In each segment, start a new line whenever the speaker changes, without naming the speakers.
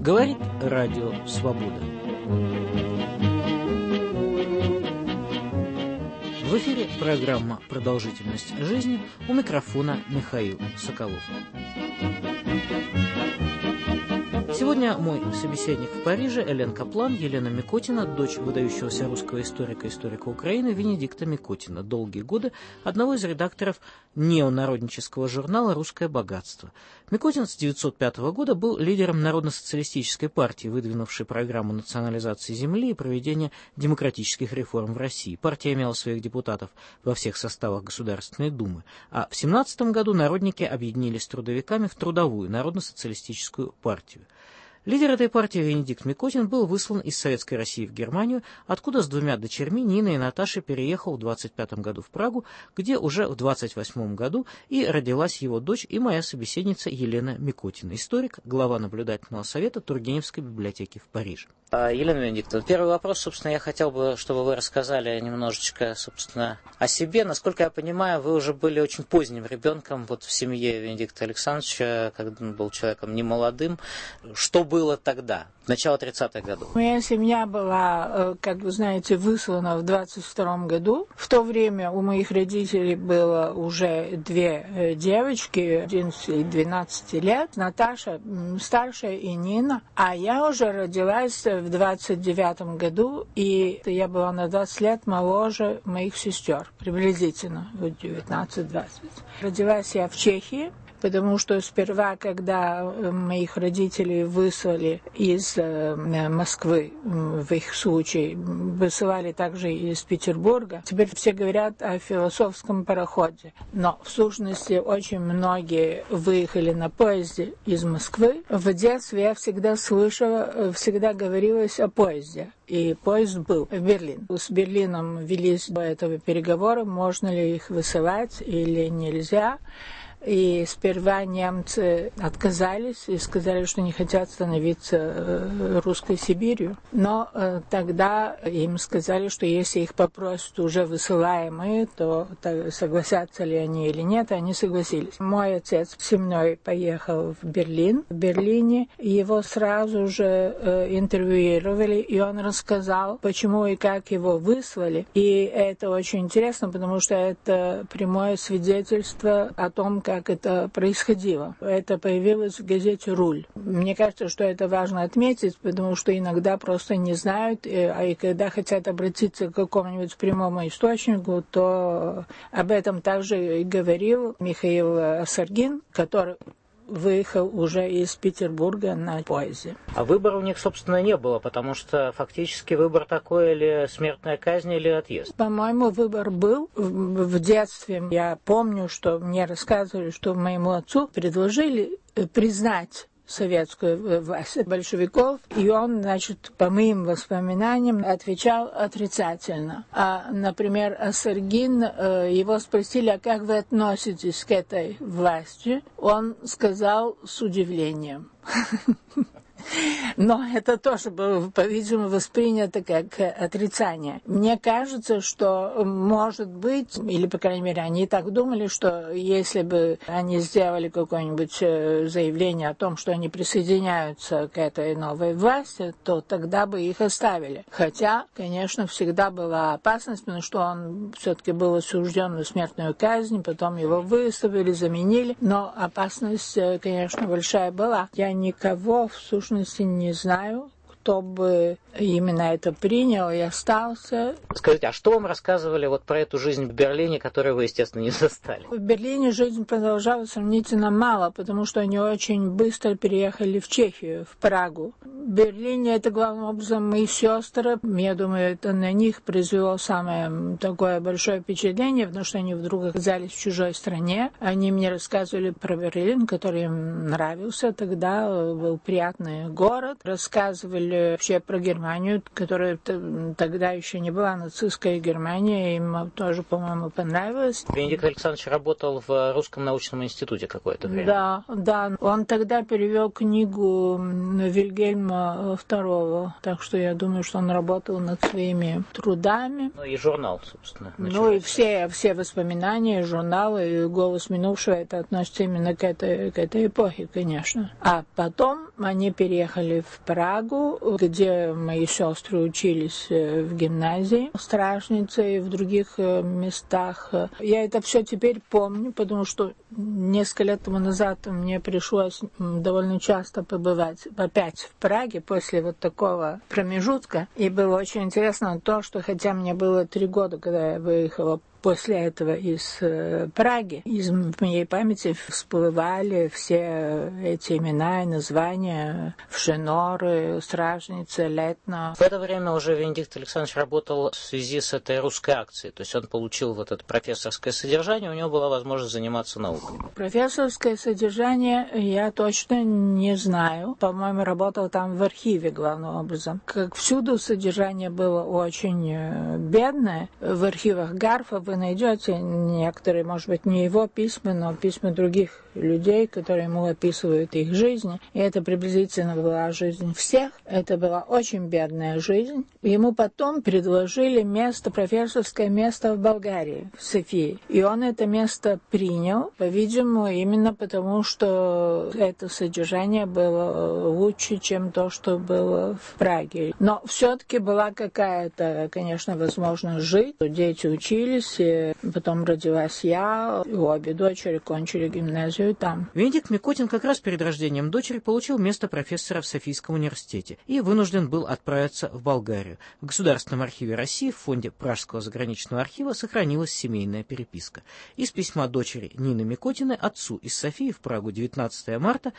Говорит Радио Свобода. В эфире программа «Продолжительность жизни», у микрофона Михаил Соколов. Сегодня мой собеседник в Париже Элен Каплан, Елена Микотина, дочь выдающегося русского историка Украины Венедикта Микотина, долгие годы одного из редакторов неонароднического журнала «Русское богатство». Микотин с 1905 года был лидером Народно-социалистической партии, выдвинувшей программу национализации земли и проведения демократических реформ в России. Партия имела своих депутатов во всех составах Государственной Думы, а в 1917 году народники объединились с трудовиками в Трудовую Народно-социалистическую партию. Лидер этой партии Венедикт Микотин был выслан из Советской России в Германию, откуда с двумя дочерьми, Ниной и Наташей, переехал в 1925 году в Прагу, где уже в 1928 году и родилась его дочь и моя собеседница Елена Микотина, историк, глава наблюдательного совета Тургеневской библиотеки в Париже. Елена Венедиктовна, первый вопрос, собственно, я хотел бы, чтобы вы рассказали немножечко, собственно, о себе. Насколько я понимаю, вы уже были очень поздним ребенком вот в семье Венедикта Александровича, когда он был человеком немолодым. Что было тогда, начало 30-х годов?
Моя семья была, как вы знаете, выслана в 22 году. В то время у моих родителей было уже две девочки, 11 и 12 лет, Наташа старшая и Нина. А я уже родилась в 29 году, и я была на 20 лет моложе моих сестер, приблизительно, 19-20. Родилась я в Чехии, потому что сперва, когда моих родителей выслали из Москвы, в их случае, высылали также из Петербурга, теперь все говорят о философском пароходе. Но в сущности очень многие выехали на поезде из Москвы. В детстве я всегда слышала, всегда говорилось о поезде. И поезд был в Берлин. С Берлином велись до этого переговоры, можно ли их высылать или нельзя. И сперва немцы отказались и сказали, что не хотят становиться русской Сибирью. Но тогда им сказали, что если их попросят уже высылаемые, то согласятся ли они или нет, и они согласились. Мой отец со мной поехал в Берлин. В Берлине его сразу же интервьюировали, и он рассказал, почему и как его выслали. И это очень интересно, потому что это прямое свидетельство о том, как это происходило. Это появилось в газете «Руль». Мне кажется, что это важно отметить, потому что иногда просто не знают, и когда хотят обратиться к какому-нибудь прямому источнику, то об этом также и говорил Михаил Осаргин, который выехал уже из Петербурга на поезде.
А выбора у них, собственно, не было, потому что фактически выбор такой: или смертная казнь, или отъезд.
По-моему, выбор был. В детстве я помню, что мне рассказывали, что моему отцу предложили признать советскую власть большевиков, и он, значит, по моим воспоминаниям, отвечал отрицательно. А, например, Осаргин, его спросили, а как вы относитесь к этой власти? Он сказал с удивлением. Но это тоже было, по-видимому, воспринято как отрицание. Мне кажется, что, может быть, или, по крайней мере, они так думали, что если бы они сделали какое-нибудь заявление о том, что они присоединяются к этой новой власти, то тогда бы их оставили. Хотя, конечно, всегда была опасность, потому что он все-таки был осужден на смертную казнь, потом его выставили, заменили. Но опасность, конечно, большая была. Я никого, в сущности, не знаю, кто бы именно это принял и остался.
Скажите, а что вам рассказывали вот про эту жизнь в Берлине, которую вы, естественно, не застали?
В Берлине жизнь продолжалась сравнительно мало, потому что они очень быстро переехали в Чехию, в Прагу. В Берлине это главным образом мои сестры. Я думаю, это на них произвело самое такое большое впечатление, потому что они вдруг оказались в чужой стране. Они мне рассказывали про Берлин, который им нравился тогда, был приятный город. Рассказывали вообще про Германию, которая тогда еще не была нацистская Германия, им тоже, по-моему, понравилось.
Венедикт Александрович работал в Русском научном институте какое-то время.
Да. Он тогда перевел книгу Вильгельма II, так что я думаю, что он работал над своими трудами.
Ну и журнал, собственно.
Ну и все воспоминания, журналы и «Голос минувшего» это относится именно к этой эпохе, конечно. А потом они переехали в Прагу, где мои сестры учились в гимназии, в Стражнице и в других местах. Я это все теперь помню, потому что несколько лет тому назад мне пришлось довольно часто побывать опять в Праге после вот такого промежутка. И было очень интересно то, что хотя мне было 3 года, когда я выехала после этого из Праги, из моей памяти всплывали все эти имена и названия: Вшеноры, Стражница, Летно.
В это время уже Венедикт Александрович работал в связи с этой русской акцией. То есть он получил вот это профессорское содержание, у него была возможность заниматься наукой.
Профессорское содержание я точно не знаю. По-моему, работал там в архиве главным образом. Как всюду, содержание было очень бедное. В архивах Гарфа вы найдете некоторые, может быть, не его письма, но письма других людей, которые ему описывают их жизни. И это приблизительно была жизнь всех. Это была очень бедная жизнь. Ему потом предложили профессорское место в Болгарии, в Софии. И он это место принял, по-видимому, именно потому, что это содержание было лучше, чем то, что было в Праге. Но все-таки была какая-то, конечно, возможность жить. Дети учились, и потом родилась я, обе дочери кончили гимназию там.
Венедикт Микотин как раз перед рождением дочери получил место профессора в Софийском университете и вынужден был отправиться в Болгарию. В Государственном архиве России в фонде Пражского заграничного архива сохранилась семейная переписка. Из письма дочери Нины Микотиной отцу из Софии в Прагу 19 марта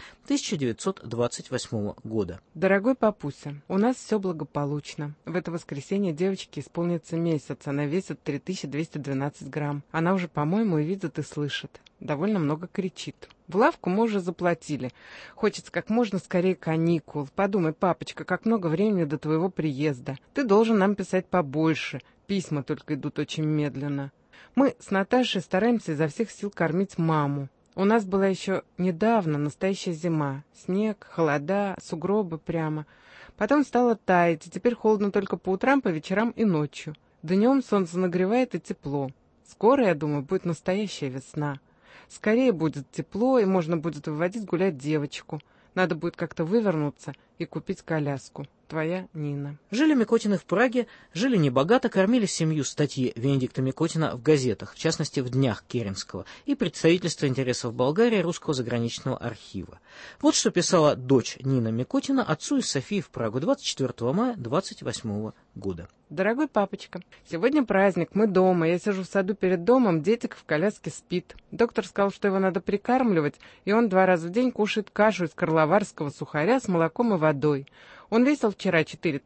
1928 года.
Дорогой папуся, у нас все благополучно. В это воскресенье девочке исполнится месяц, она весит 3212 грамм. Она уже, по-моему, и видит, и слышит. Довольно много кричит. В лавку мы уже заплатили. Хочется как можно скорее каникул. Подумай, папочка, как много времени до твоего приезда. Ты должен нам писать побольше. Письма только идут очень медленно. Мы с Наташей стараемся изо всех сил кормить маму. У нас была еще недавно настоящая зима. Снег, холода, сугробы прямо. Потом стало таять, и теперь холодно только по утрам, по вечерам и ночью. Днем солнце нагревает и тепло. Скоро, я думаю, будет настоящая весна. Скорее будет тепло, и можно будет выводить гулять девочку. Надо будет как-то вывернуться и купить коляску. Твоя Нина.
Жили Микотины в Праге, жили небогато, кормили семью статьи Венедикта Микотина в газетах, в частности в «Днях Керенского» и представительство интересов Болгарии Русского заграничного архива. Вот что писала дочь Нина Микотина отцу из Софии в Прагу 24 мая 1928 года.
Дорогой папочка, сегодня праздник, мы дома, я сижу в саду перед домом, детик в коляске спит. Доктор сказал, что его надо прикармливать, и он 2 раза в день кушает кашу из карловарского сухаря с молоком и водой. Он весил вчера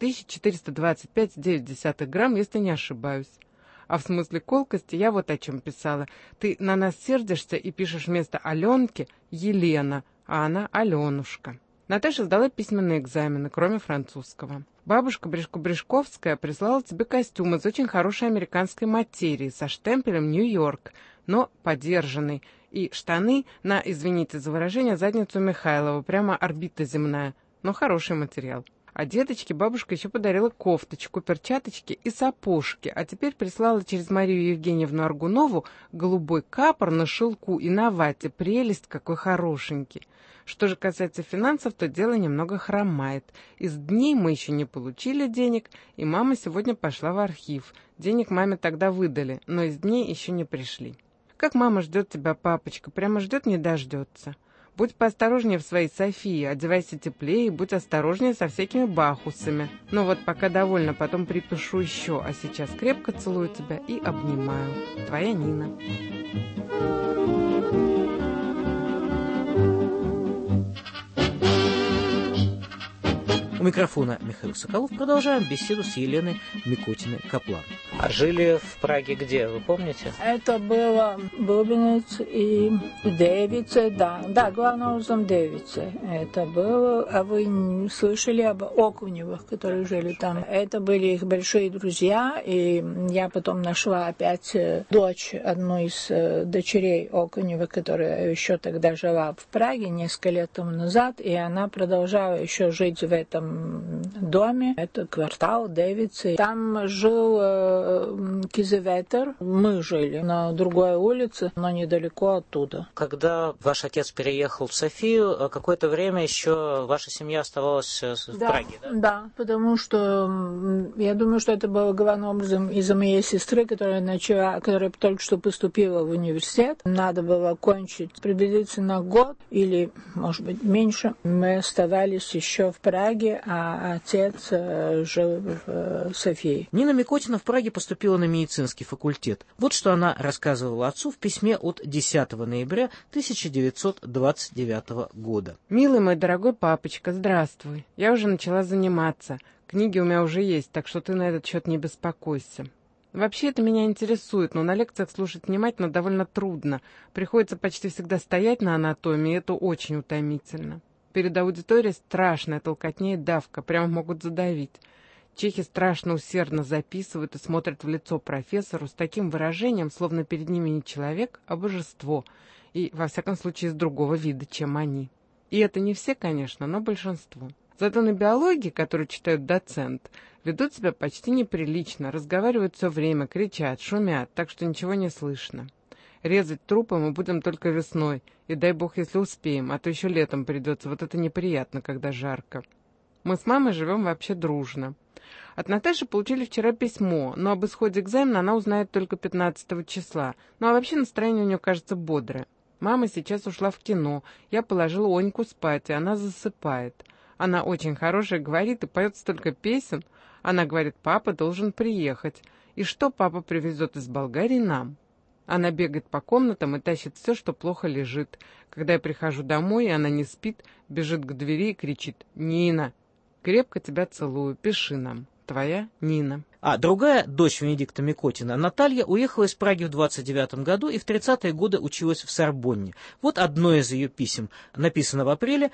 4425,9 грамм, если не ошибаюсь. А в смысле колкости я вот о чем писала. Ты на нас сердишься и пишешь вместо Аленки Елена, а она Аленушка. Наташа сдала письменные экзамены, кроме французского. Бабушка Брешковская прислала тебе костюм из очень хорошей американской материи со штемпелем «Нью-Йорк», но подержанный, и штаны на, извините за выражение, задницу Михайлова, прямо орбита земная, но хороший материал. А деточке бабушка еще подарила кофточку, перчаточки и сапожки, а теперь прислала через Марию Евгеньевну Аргунову голубой капор на шелку и на вате. Прелесть какой хорошенький. Что же касается финансов, то дело немного хромает. Из дней мы еще не получили денег, и мама сегодня пошла в архив. Денег маме тогда выдали, но из дней еще не пришли. Как мама ждет тебя, папочка, прямо ждет, не дождется. Будь поосторожнее в своей Софии, одевайся теплее и будь осторожнее со всякими бахусами. Ну вот, пока довольна, потом припишу еще, а сейчас крепко целую тебя и обнимаю. Твоя Нина.
У микрофона Михаил Соколов. Продолжаем беседу с Еленой Микотиной-Каплан. А жили в Праге где, вы помните?
Это было Бубенец и Девице, да, главным образом Девице. Это было, а вы слышали об Окуневых, которые жили там? Это были их большие друзья, и я потом нашла опять дочь, одну из дочерей Окунева, которая еще тогда жила в Праге несколько лет тому назад, и она продолжала еще жить в этом доме. Это квартал Девицы. Там жил Кизеветер. Мы жили на другой улице, но недалеко оттуда.
Когда ваш отец переехал в Софию, какое-то время еще ваша семья оставалась в Праге, да?
Да, потому что я думаю, что это было главным образом из-за моей сестры, которая только что поступила в университет. Надо было кончить приблизительно год или, может быть, меньше. Мы оставались еще в Праге, а отец жил в Софии.
Нина Микотина в Праге поступила на медицинский факультет. Вот что она рассказывала отцу в письме от 10 ноября 1929 года.
«Милый мой дорогой папочка, здравствуй. Я уже начала заниматься. Книги у меня уже есть, так что ты на этот счет не беспокойся. Вообще это меня интересует, но на лекциях слушать внимательно довольно трудно. Приходится почти всегда стоять на анатомии, и это очень утомительно. Перед аудиторией страшная толкотня и давка, прямо могут задавить. Чехи страшно усердно записывают и смотрят в лицо профессору с таким выражением, словно перед ними не человек, а божество, и, во всяком случае, из другого вида, чем они. И это не все, конечно, но большинство. Зато на биологии, которую читают доцент, ведут себя почти неприлично, разговаривают все время, кричат, шумят, так что ничего не слышно. Резать трупы мы будем только весной, и дай бог, если успеем, а то еще летом придется, вот это неприятно, когда жарко. Мы с мамой живем вообще дружно. От Наташи получили вчера письмо, но об исходе экзамена она узнает только 15 числа. Ну а вообще настроение у нее, кажется, бодрое. Мама сейчас ушла в кино, я положила Оньку спать, и она засыпает. Она очень хорошая, говорит и поет столько песен. Она говорит, папа должен приехать. И что папа привезет из Болгарии нам? Она бегает по комнатам и тащит все, что плохо лежит. Когда я прихожу домой, и она не спит, бежит к двери и кричит: «Нина, крепко тебя целую, пиши нам. Твоя Нина».
А другая дочь Венедикта Микотина, Наталья, уехала из Праги в 29 году и в 30-е годы училась в Сорбонне. Вот одно из ее писем, написано в апреле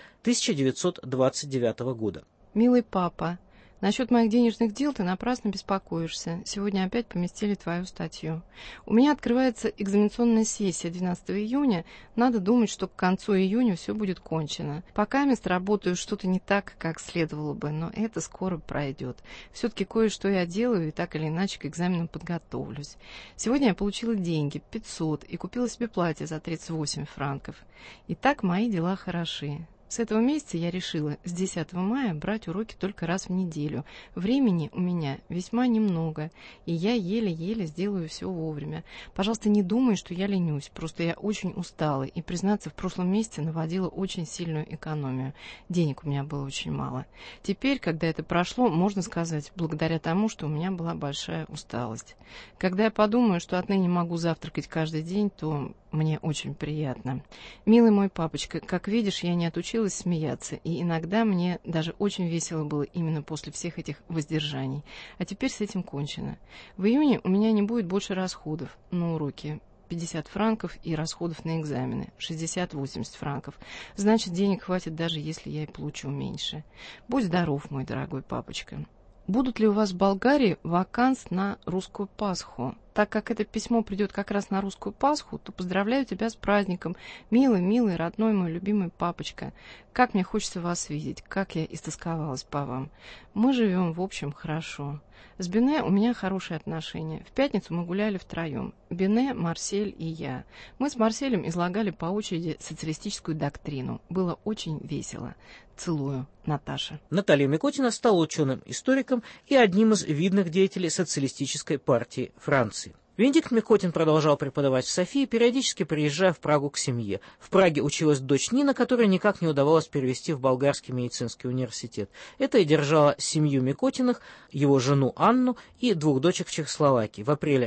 1929 года.
«Милый папа, насчет моих денежных дел ты напрасно беспокоишься. Сегодня опять поместили твою статью. У меня открывается экзаменационная сессия 12 июня. Надо думать, что к концу июня все будет кончено. Пока мест работаю что-то не так, как следовало бы, но это скоро пройдет. Все-таки кое-что я делаю и так или иначе к экзаменам подготовлюсь. Сегодня я получила деньги, 500, и купила себе платье за 38 франков. Итак, мои дела хороши. С этого месяца я решила с 10 мая брать уроки только раз в неделю. Времени у меня весьма немного, и я еле-еле сделаю все вовремя. Пожалуйста, не думай, что я ленюсь, просто я очень устала, и, признаться, в прошлом месяце наводила очень сильную экономию. Денег у меня было очень мало. Теперь, когда это прошло, можно сказать, благодаря тому, что у меня была большая усталость. Когда я подумаю, что отныне могу завтракать каждый день, то мне очень приятно. Милый мой папочка, как видишь, я не отучилась смеяться, и иногда мне даже очень весело было именно после всех этих воздержаний. А теперь с этим кончено. В июне у меня не будет больше расходов на уроки. 50 франков и расходов на экзамены, 60-80 франков. Значит, денег хватит, даже если я и получу меньше. Будь здоров, мой дорогой папочка. Будут ли у вас в Болгарии ваканс на русскую Пасху? Так как это письмо придет как раз на русскую Пасху, то поздравляю тебя с праздником, милый, родной мой любимый папочка. Как мне хочется вас видеть, как я истосковалась по вам. Мы живем, в общем, хорошо. С Бене у меня хорошие отношения. В пятницу мы гуляли втроем. Бене, Марсель и я. Мы с Марселем излагали по очереди социалистическую доктрину. Было очень весело. Целую, Наташа.
Наталья Микотина стала ученым-историком и одним из видных деятелей социалистической партии Франции. Венедикт Микотин продолжал преподавать в Софии, периодически приезжая в Прагу к семье. В Праге училась дочь Нина, которую никак не удавалось перевести в Болгарский медицинский университет. Это и держало семью Микотиных, его жену Анну и двух дочек в Чехословакии. В апреле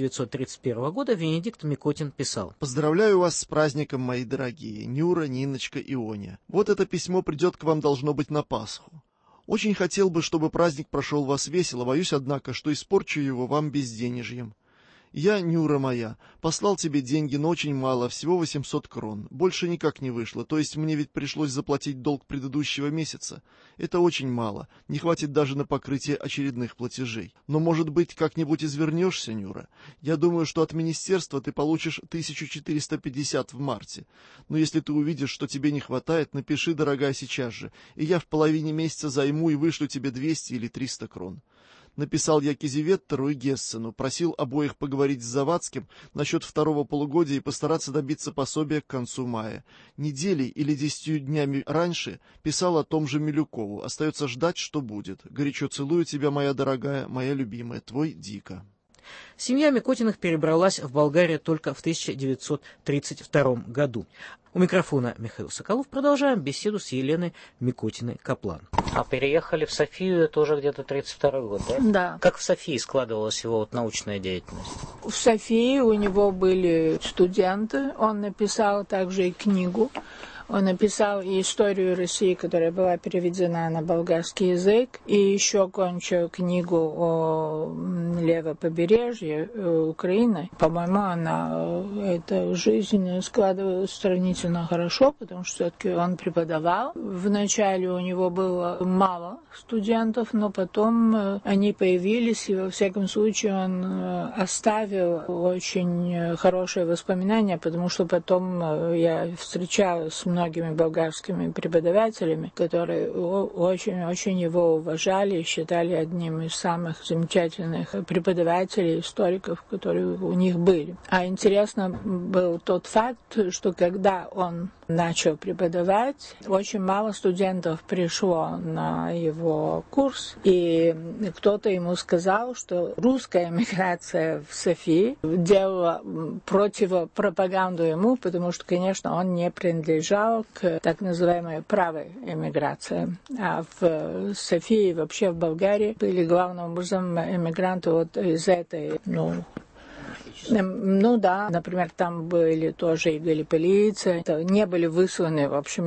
1931 года Венедикт Микотин писал:
«Поздравляю вас с праздником, мои дорогие, Нюра, Ниночка и Оня. Вот это письмо придет к вам, должно быть, на Пасху. Очень хотел бы, чтобы праздник прошел у вас весело, боюсь, однако, что испорчу его вам безденежьем. Я, Нюра моя, послал тебе деньги, но очень мало, всего 800 крон. Больше никак не вышло, то есть мне ведь пришлось заплатить долг предыдущего месяца. Это очень мало, не хватит даже на покрытие очередных платежей. Но, может быть, как-нибудь извернешься, Нюра? Я думаю, что от министерства ты получишь 1450 в марте. Но если ты увидишь, что тебе не хватает, напиши, дорогая, сейчас же, и я в половине месяца займу и вышлю тебе 200 или 300 крон. Написал я Кизеветтеру и Гессену, просил обоих поговорить с Завадским насчет второго полугодия и постараться добиться пособия к концу мая. Неделей или 10 днями раньше писал о том же Милюкову. Остается ждать, что будет. Горячо целую тебя, моя дорогая, моя любимая, твой Дика.
Семья Микотиных перебралась в Болгарию только в 1932 году. У микрофона Михаил Соколов. Продолжаем беседу с Еленой Микотиной-Каплан. А переехали в Софию, это уже где-то 1932 год, да?
Да.
Как в Софии складывалась его научная деятельность?
В Софии у него были студенты, он написал также и книгу. Он написал и историю России, которая была переведена на болгарский язык, и еще кончил книгу о левом побережье Украины. По-моему, эта жизнь складывалась сравнительно хорошо, потому что все-таки он преподавал. Вначале у него было мало студентов, но потом они появились, и во всяком случае он оставил очень хорошие воспоминания, потому что потом я встречалась с многими болгарскими преподавателями, которые очень-очень его уважали и считали одним из самых замечательных преподавателей, историков, которые у них были. А интересно был тот факт, что когда он начал преподавать, очень мало студентов пришло на его курс, и кто-то ему сказал, что русская эмиграция в Софии делала противопропаганду ему, потому что, конечно, он не принадлежал к так называемой правой эмиграции. А в Софии, вообще в Болгарии, были главным образом эмигранты вот из этой, да, например, там были тоже и галиполийцы, не были высланы, в общем,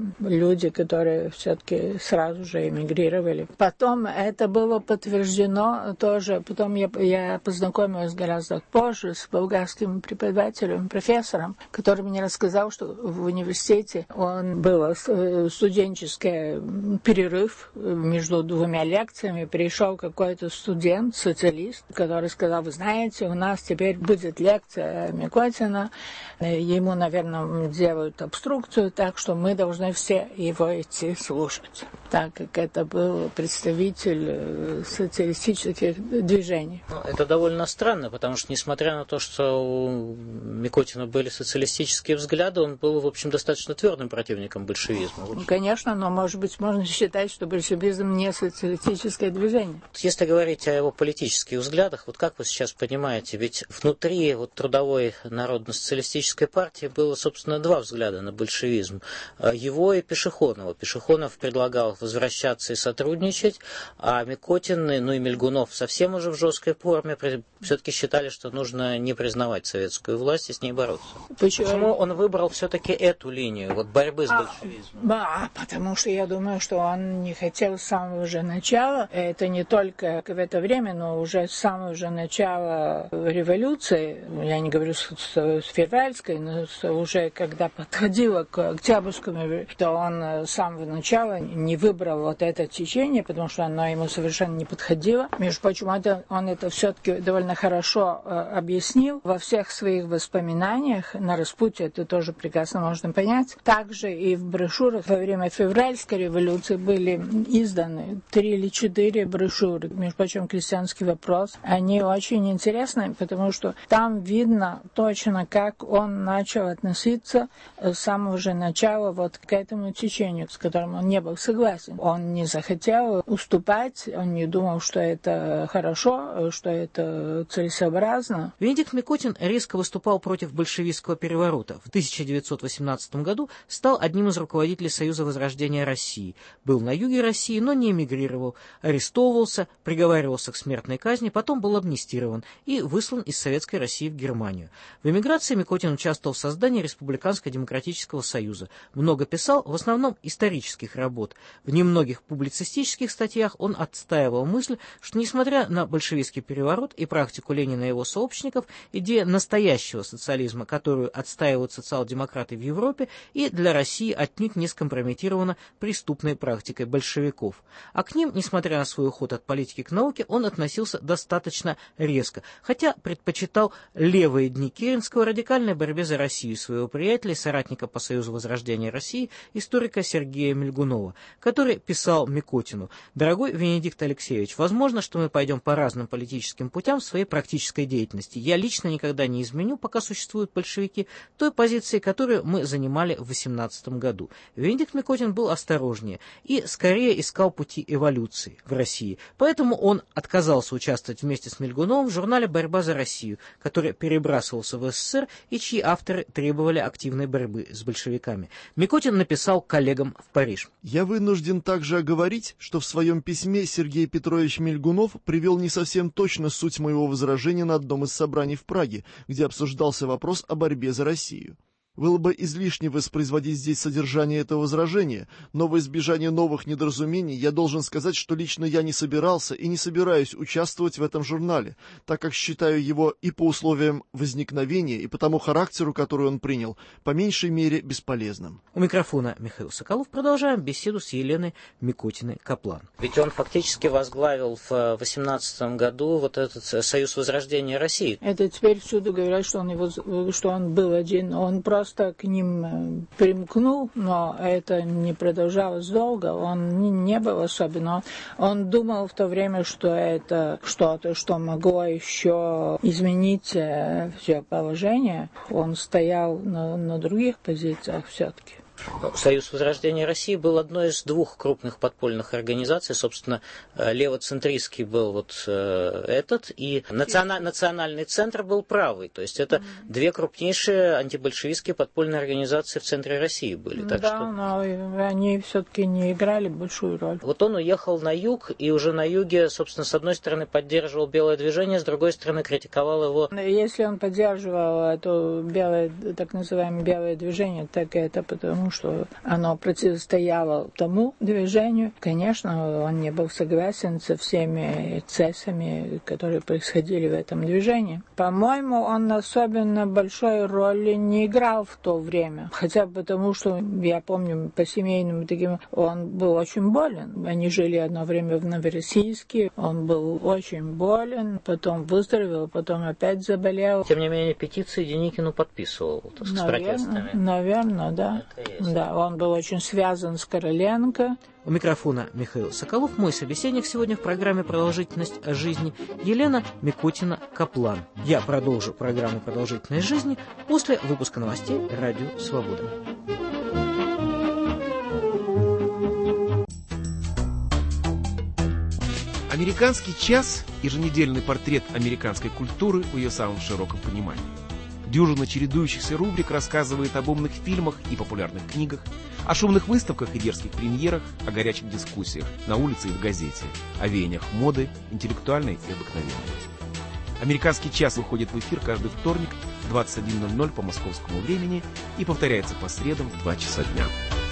люди, которые все-таки сразу же эмигрировали. Потом это было подтверждено тоже, потом я познакомилась гораздо позже с болгарским преподавателем, профессором, который мне рассказал, что в университете был студенческий перерыв между двумя лекциями, пришел какой-то студент, социалист, который сказал: вы знаете, у нас теперь будет лекция Микотина, ему, наверное, делают обструкцию, так что мы должны все его идти слушать, так как это был представитель социалистических движений.
Это довольно странно, потому что, несмотря на то, что у Микотина были социалистические взгляды, он был, в общем, достаточно твердым противником большевизма.
Конечно, но, может быть, можно считать, что большевизм не социалистическое движение.
Если говорить о его политических взглядах, вот как вы сейчас понимаете, ведь внутри трудовой народно-социалистической партии было, собственно, два взгляда на большевизм. Его и Пешехонова. Пешехонов предлагал возвращаться и сотрудничать, а Микотин, и Мельгунов совсем уже в жесткой форме все-таки считали, что нужно не признавать советскую власть и с ней бороться. Почему он выбрал все-таки эту линию, борьбы с большевизмом?
Потому что я думаю, что он не хотел с самого же начала, это не только в это время, но уже с самого же начала революции, я не говорю с февральской, но уже когда подходило к Октябрьскому, то он с самого начала не выбрал вот это течение, потому что оно ему совершенно не подходило. Между прочим, он это все-таки довольно хорошо объяснил во всех своих воспоминаниях. На распутье это тоже прекрасно можно понять. Также и в брошюрах во время февральской революции были изданы 3 или 4 брошюры. Между прочим, «Крестьянский вопрос». Они очень интересны, потому что там видно точно, как он начал относиться с самого же начала вот к этому течению, с которым он не был согласен. Он не захотел уступать, он не думал, что это хорошо, что это целесообразно.
Венедикт Микотин резко выступал против большевистского переворота. В 1918 году стал одним из руководителей Союза Возрождения России. Был на юге России, но не эмигрировал. Арестовывался, приговаривался к смертной казни, потом был амнистирован и выслан из Советской России в Германию. В эмиграции Микотин участвовал в создании Республиканского демократического союза. Много писал, в основном исторических работ. В В немногих публицистических статьях он отстаивал мысль, что, несмотря на большевистский переворот и практику Ленина и его сообщников, идея настоящего социализма, которую отстаивают социал-демократы в Европе, и для России отнюдь не скомпрометирована преступной практикой большевиков. А к ним, несмотря на свой уход от политики к науке, он относился достаточно резко, хотя предпочитал левые дни Керенского радикальной борьбе за Россию своего приятеля и соратника по Союзу Возрождения России, историка Сергея Мильгунова, который писал Микотину: «Дорогой Венедикт Алексеевич, возможно, что мы пойдем по разным политическим путям в своей практической деятельности. Я лично никогда не изменю, пока существуют большевики, той позиции, которую мы занимали в 18 году». Венедикт Микотин был осторожнее и скорее искал пути эволюции в России. Поэтому он отказался участвовать вместе с Мильгуновым в журнале «Борьба за Россию», который перебрасывался в СССР и чьи авторы требовали активной борьбы с большевиками. Микотин написал коллегам в Париж:
«Я вынужден также оговорить, что в своем письме Сергей Петрович Мильгунов привел не совсем точно суть моего возражения на одном из собраний в Праге, где обсуждался вопрос о борьбе за Россию. Было бы излишне воспроизводить здесь содержание этого возражения, но во избежание новых недоразумений я должен сказать, что лично я не собирался и не собираюсь участвовать в этом журнале, так как считаю его и по условиям возникновения, и по тому характеру, который он принял, по меньшей мере бесполезным».
У микрофона Михаил Соколов. Продолжаем беседу с Еленой Микотиной-Каплан. Ведь он фактически возглавил в 18 году вот этот Союз Возрождения России.
Это теперь всюду говорят, что он был один, он просто к ним примкнул, но это не продолжалось долго, он не был особенно. Он думал в то время, что это что-то, что могло еще изменить все положение. Он стоял на других позициях все-таки.
Союз Возрождения России был одной из двух крупных подпольных организаций. Собственно, левоцентристский был вот этот, и национальный центр был правый. То есть это две крупнейшие антибольшевистские подпольные организации в центре России были. Так
да,
что...
но они все-таки не играли большую роль.
Вот он уехал на юг, и уже на юге, собственно, с одной стороны поддерживал белое движение, с другой стороны критиковал его.
Если он поддерживал это белое, так называемое белое движение, так это потому, что оно противостояло тому движению. Конечно, он не был согласен со всеми эксцессами, которые происходили в этом движении. По-моему, он особенно большой роли не играл в то время. Хотя бы потому, что, я помню, по семейным таким, он был очень болен. Они жили одно время в Новороссийске, он был очень болен, потом выздоровел, потом опять заболел.
Тем не менее, петиции Деникину подписывал с протестами.
Наверное, да. Да, он был очень связан с Короленко.
У микрофона Михаил Соколов. Мой собеседник сегодня в программе «Продолжительность жизни» Елена Микотина-Каплан. Я продолжу программу «Продолжительность жизни» после выпуска новостей «Радио Свобода».
«Американский час» – еженедельный портрет американской культуры в ее самом широком понимании. Дюжина чередующихся рубрик рассказывает об умных фильмах и популярных книгах, о шумных выставках и дерзких премьерах, о горячих дискуссиях на улице и в газете, о веяниях моды, интеллектуальной и обыкновенной. «Американский час» выходит в эфир каждый вторник в 21:00 по московскому времени и повторяется по средам в 2 часа дня.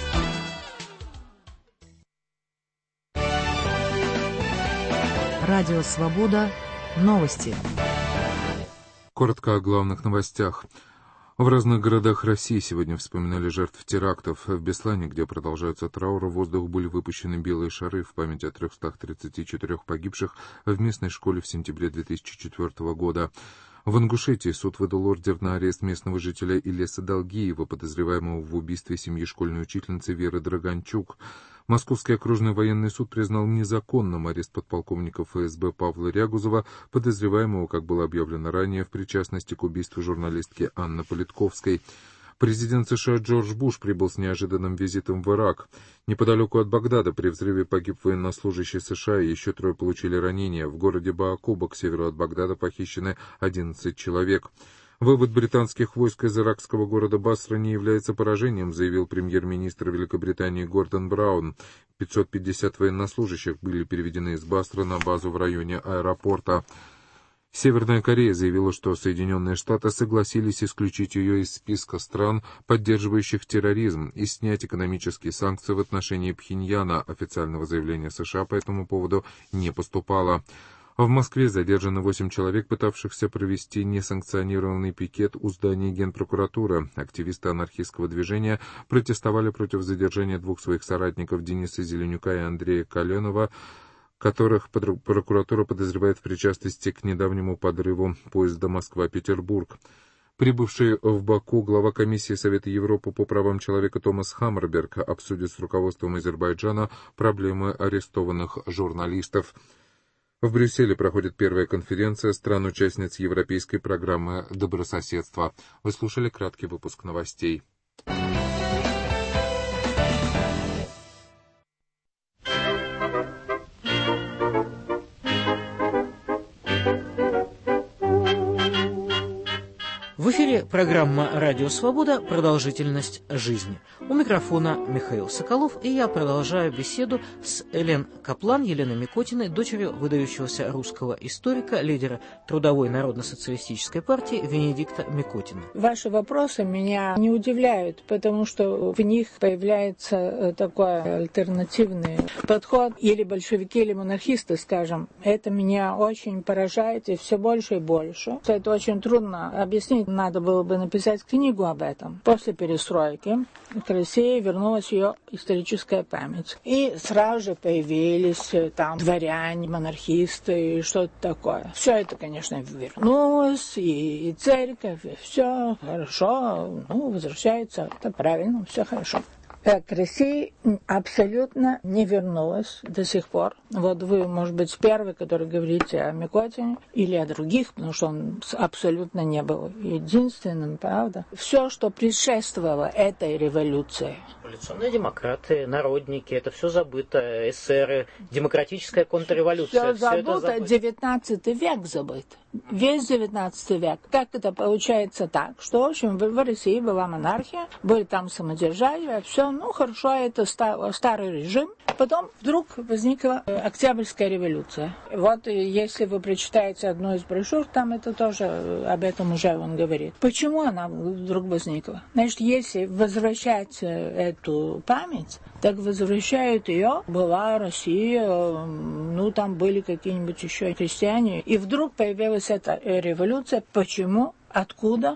Радио «Свобода». Новости.
Коротко о главных новостях. В разных городах России сегодня вспоминали жертв терактов. В Беслане, где продолжаются трауры, в воздух были выпущены белые шары в память о 334 погибших в местной школе в сентябре 2004 года. В Ингушетии суд выдал ордер на арест местного жителя Илеса Долгиева, подозреваемого в убийстве семьи школьной учительницы Веры Драганчук. Московский окружной военный суд признал незаконным арест подполковника ФСБ Павла Рягузова, подозреваемого, как было объявлено ранее, в причастности к убийству журналистки Анны Политковской. Президент США Джордж Буш прибыл с неожиданным визитом в Ирак. Неподалеку от Багдада при взрыве погиб военнослужащий США, и еще 3 получили ранения. В городе Баакуба к северу от Багдада похищены 11 человек. Вывод британских войск из иракского города Басра не является поражением, заявил премьер-министр Великобритании Гордон Браун. 550 военнослужащих были переведены из Басры на базу в районе аэропорта. Северная Корея заявила, что Соединенные Штаты согласились исключить ее из списка стран, поддерживающих терроризм, и снять экономические санкции в отношении Пхеньяна. Официального заявления США по этому поводу не поступало. В Москве задержаны 8 человек, пытавшихся провести несанкционированный пикет у здания Генпрокуратуры. Активисты анархистского движения протестовали против задержания 2 своих соратников Дениса Зеленюка и Андрея Коленова, которых прокуратура подозревает в причастности к недавнему подрыву поезда Москва-Петербург. Прибывший в Баку глава комиссии Совета Европы по правам человека Томас Хаммерберг обсудит с руководством Азербайджана проблемы арестованных журналистов. В Брюсселе проходит первая конференция стран-участниц Европейской программы добрососедства. Вы слушали краткий выпуск новостей.
В эфире программа «Радио Свобода. Продолжительность жизни». У микрофона Михаил Соколов, и я продолжаю беседу с Элен Каплан, Еленой Микотиной, дочерью выдающегося русского историка, лидера Трудовой народно-социалистической партии Венедикта Микотина.
Ваши вопросы меня не удивляют, потому что в них появляется такой альтернативный подход, или большевики, или монархисты, скажем. Это меня очень поражает, и все больше и больше. Это очень трудно объяснить. Надо было бы написать книгу об этом. После перестройки к России вернулась ее историческая память. И сразу же появились там дворяне, монархисты и что-то такое. Все это, конечно, вернулось, и церковь, и все хорошо, возвращается, это правильно, все хорошо. К России абсолютно не вернулась до сих пор. Вот вы, может быть, первый, который говорите о Микотине или о других, потому что он абсолютно не был единственным, правда. Все, что предшествовало этой революции.
Революционные демократы, народники, это все забыто, эсеры, демократическая контрреволюция.
Все забыто, 19 век забыт. Весь 19 век. Как это получается так, что, в общем, в России была монархия, были там самодержавие, все, хорошо, это старый режим. Потом вдруг возникла Октябрьская революция. Вот если вы прочитаете одну из брошюр, там это тоже об этом уже он говорит. Почему она вдруг возникла? Значит, если возвращать эту память, так возвращают ее. Была Россия, там были какие-нибудь еще крестьяне. И вдруг появилась эта революция. Почему? Откуда?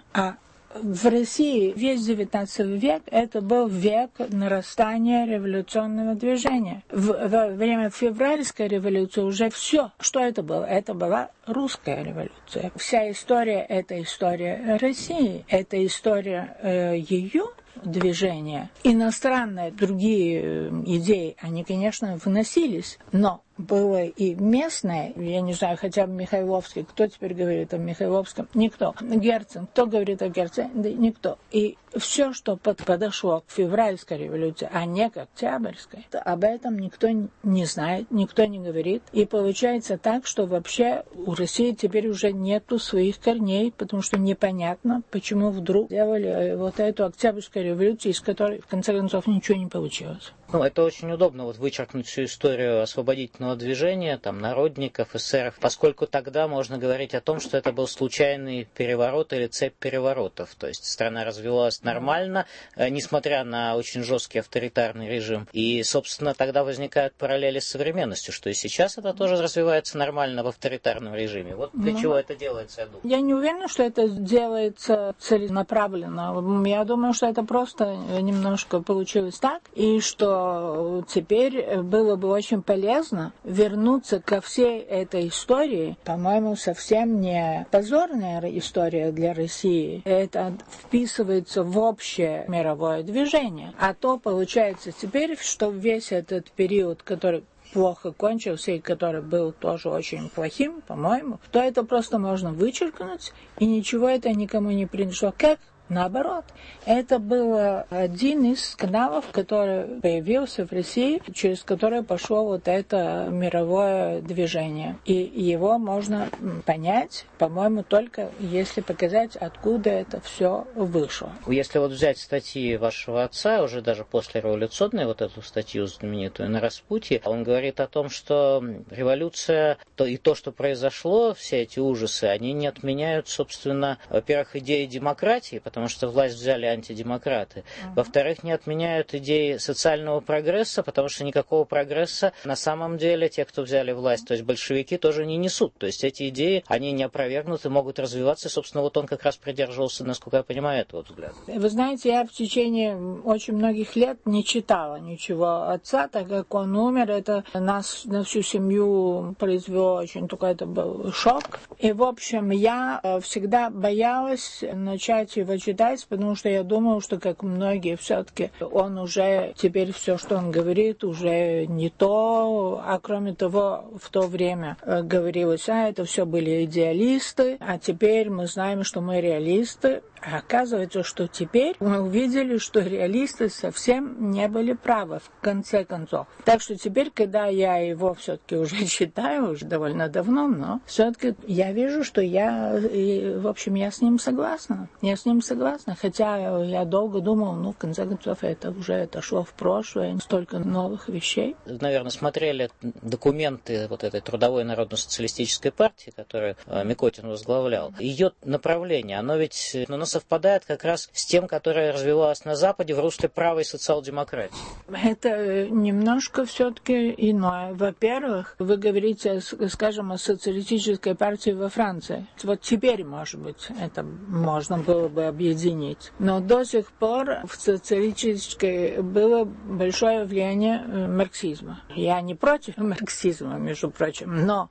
В России весь XIX век это был век нарастания революционного движения. Во время февральской революции уже все. Что это было? Это была русская революция. Вся история – это история России, это история ее движения. Иностранные другие идеи, они, конечно, вносились, но было и местное, я не знаю, хотя бы Михайловский, кто теперь говорит о Михайловском? Никто. Герцен, кто говорит о Герцене? Да никто. И все, что подошло к февральской революции, а не к октябрьской, об этом никто не знает, никто не говорит. И получается так, что вообще у России теперь уже нету своих корней, потому что непонятно, почему вдруг сделали вот эту октябрьскую революцию, из которой, в конце концов, ничего не получилось.
Это очень удобно, вычеркнуть всю историю освободительного движения, народников, эсеров, поскольку тогда можно говорить о том, что это был случайный переворот или цепь переворотов. То есть страна развивалась нормально, несмотря на очень жесткий авторитарный режим. И, собственно, тогда возникают параллели с современностью, что и сейчас это тоже развивается нормально в авторитарном режиме. Вот для чего это делается, я думаю.
Я не уверена, что это делается целенаправленно. Я думаю, что это просто немножко получилось так, и что теперь было бы очень полезно вернуться ко всей этой истории. По-моему, совсем не позорная история для России. Это вписывается в общее мировое движение. А то получается теперь, что весь этот период, который плохо кончился и который был тоже очень плохим, по-моему, то это просто можно вычеркнуть, и ничего это никому не принесло. Как Наоборот, это был один из каналов, который появился в России, через который пошло вот это мировое движение. И его можно понять, по-моему, только если показать, откуда это все вышло.
Если вот взять статьи вашего отца, уже даже после революционной, вот эту статью знаменитую «На распутье», он говорит о том, что революция и то, что произошло, все эти ужасы, они не отменяют, собственно, во-первых, идеи демократии, потому что власть взяли антидемократы. Во-вторых, не отменяют идеи социального прогресса, потому что никакого прогресса на самом деле те, кто взяли власть, то есть большевики, тоже не несут. То есть эти идеи, они не опровергнуты, могут развиваться. Собственно, вот он как раз придерживался, насколько я понимаю, этого взгляда.
Вы знаете, я в течение очень многих лет не читала ничего отца, так как он умер. Это нас на всю семью произвело очень такой это был шок. И, в общем, я всегда боялась начать его читать, потому что я думала, что, как многие, все-таки он уже, теперь все, что он говорит, уже не то. А кроме того, в то время говорилось, это все были идеалисты, а теперь мы знаем, что мы реалисты. А оказывается, что теперь мы увидели, что реалисты совсем не были правы, в конце концов. Так что теперь, когда я его все-таки уже читаю, уже довольно давно, но все-таки я вижу, что в общем, я с ним согласна. Я с ним согласна, хотя я долго думала, в конце концов, это уже отошло в прошлое, столько новых вещей.
Наверное, смотрели документы вот этой Трудовой народно-социалистической партии, которую Микотин возглавлял. Ее направление, оно ведь совпадает как раз с тем, которое развивалось на Западе в русле правой социал-демократии.
Это немножко все-таки иное. Во-первых, вы говорите, скажем, о социалистической партии во Франции. Вот теперь, может быть, это можно было бы объединить. Но до сих пор в социалистической было большое влияние марксизма. Я не против марксизма, между прочим, но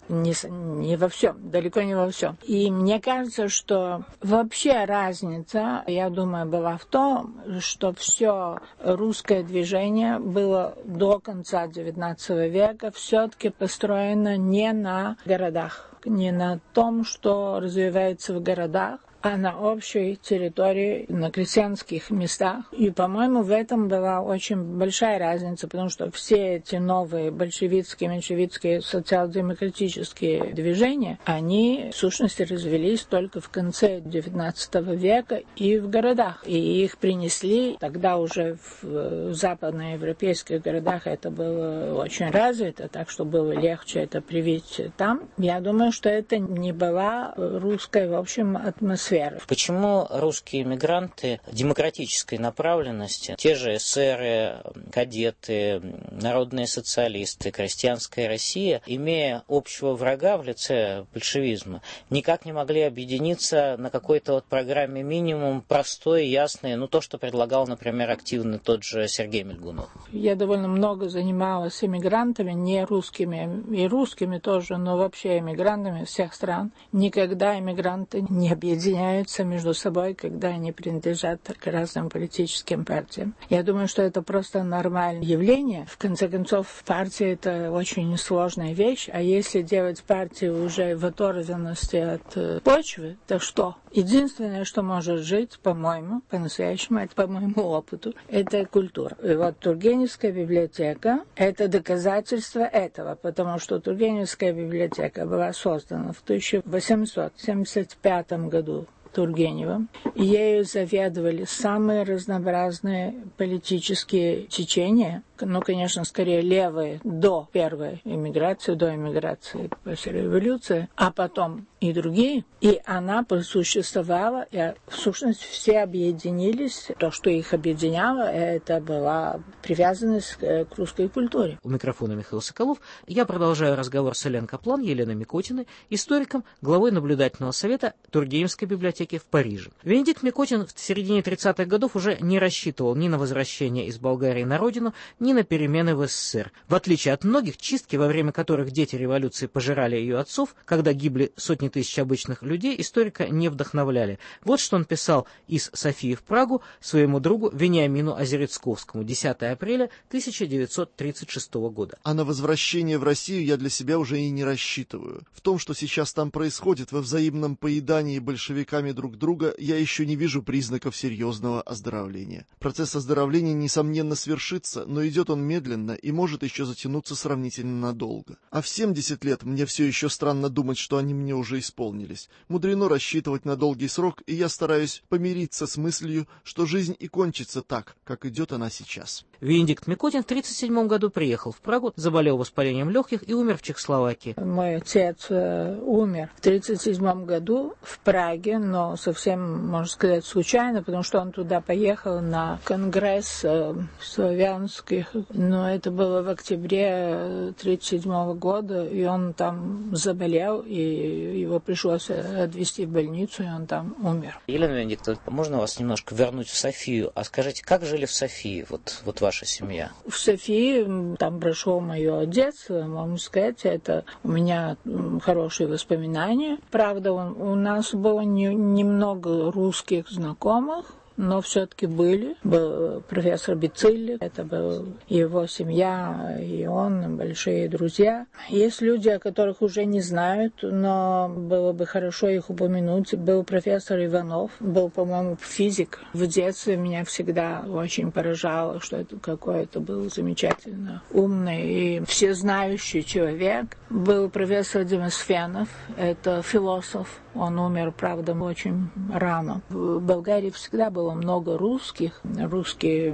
не во всем, далеко не во всем. И мне кажется, что вообще разница, я думаю, была в том, что все русское движение было до конца XIX века все-таки построено не на городах, не на том, что развивается в городах, а на общей территории, на крестьянских местах. И, по-моему, в этом была очень большая разница, потому что все эти новые большевистские, меньшевистские, социал-демократические движения, они, в сущности, развелись только в конце XIX века и в городах. И их принесли, тогда уже в западноевропейских городах это было очень развито, так что было легче это привить там. Я думаю, что это не была русская, в общем, атмосфера.
Почему русские эмигранты демократической направленности, те же эсеры, кадеты, народные социалисты, крестьянская Россия, имея общего врага в лице большевизма, никак не могли объединиться на какой-то программе минимум, простой, ясной, то, что предлагал, например, активно тот же Сергей Мельгунов?
Я довольно много занималась эмигрантами, не русскими, и русскими тоже, но вообще эмигрантами всех стран. Никогда эмигранты не объединяются между собой, когда они принадлежат к разным политическим партиям. Я думаю, что это просто нормальное явление. В конце концов, партия — это очень сложная вещь, а если делать партию уже в оторванности от почвы, то что? Единственное, что может жить, по-моему, по-настоящему, это по моему опыту, это культура. И вот Тургеневская библиотека — это доказательство этого, потому что Тургеневская библиотека была создана в 1875 году Тургеневым. Ею заведовали самые разнообразные политические течения, конечно, скорее левые до первой эмиграции, до эмиграции после революции, а потом и другие. И она просуществовала, и в сущности все объединились. То, что их объединяло, это была привязанность к русской культуре.
У микрофона Михаил Соколов. Я продолжаю разговор с Эленой Каплан, Еленой Микотиной, историком, главой наблюдательного совета Тургеневской библиотеки в Париже. Венедикт Микотин в середине 30-х годов уже не рассчитывал ни на возвращение из Болгарии на родину, ни на перемены в СССР. В отличие от многих, чистки, во время которых дети революции пожирали ее отцов, когда гибли сотни тысяч обычных людей, историка не вдохновляли. Вот что он писал из Софии в Прагу своему другу Вениамину Озерецковскому 10 апреля 1936 года.
А на возвращение в Россию я для себя уже и не рассчитываю. В том, что сейчас там происходит, во взаимном поедании большевиками словами друг друга, я еще не вижу признаков серьезного оздоровления. Процесс оздоровления, несомненно, свершится, но идет он медленно и может еще затянуться сравнительно надолго. А в 70 лет мне все еще странно думать, что они мне уже исполнились. Мудрено рассчитывать на долгий срок, и я стараюсь помириться с мыслью, что жизнь и кончится так, как идет она сейчас.
Венедикт Микотин в 1937 году приехал в Прагу, заболел воспалением легких и умер в Чехословакии.
Мой отец умер в 1937 году в Праге, но совсем, можно сказать, случайно, потому что он туда поехал на конгресс славянских. Но это было в октябре 1937 года, и он там заболел, и его пришлось отвезти в больницу, и он там умер.
Елена Венедиктовна, можно вас немножко вернуть в Софию? А скажите, как жили в Софии вот ваша семья?
В Софии там прошло мое детство, можно сказать, это у меня хорошие воспоминания. Правда, у нас было немного русских знакомых, но все-таки были. Был профессор Бицилли, это был его семья, и он, большие друзья. Есть люди, о которых уже не знают, но было бы хорошо их упомянуть. Был профессор Иванов, был, по-моему, физик. В детстве меня всегда очень поражало, что это какой-то был замечательно умный и всезнающий человек. Был профессор Демосфенов, это философ. Он умер, правда, очень рано. В Болгарии всегда было много русских. Русские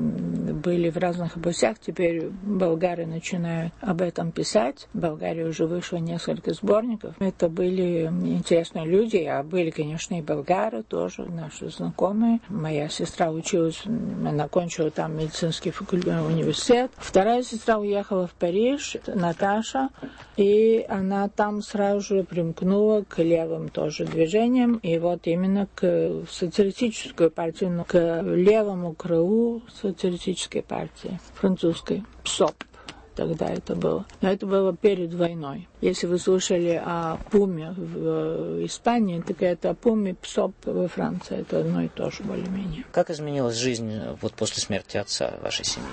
были в разных областях. Теперь болгары начинают об этом писать. В Болгарии уже вышло несколько сборников. Это были интересные люди. А были, конечно, и болгары тоже, наши знакомые. Моя сестра училась, она кончила там медицинский университет. Вторая сестра уехала в Париж, Наташа. И она там сразу же примкнула к левым тоже движениям. И вот именно к социалистической партии, но к левому крылу социалистической партии, французской, ПСОП. Тогда это было. Но это было перед войной. Если вы слышали о ПУМе в Испании, так это о ПУМе, ПСОП во Франции. Это одно и то же более-менее.
Как изменилась жизнь после смерти отца вашей семьи?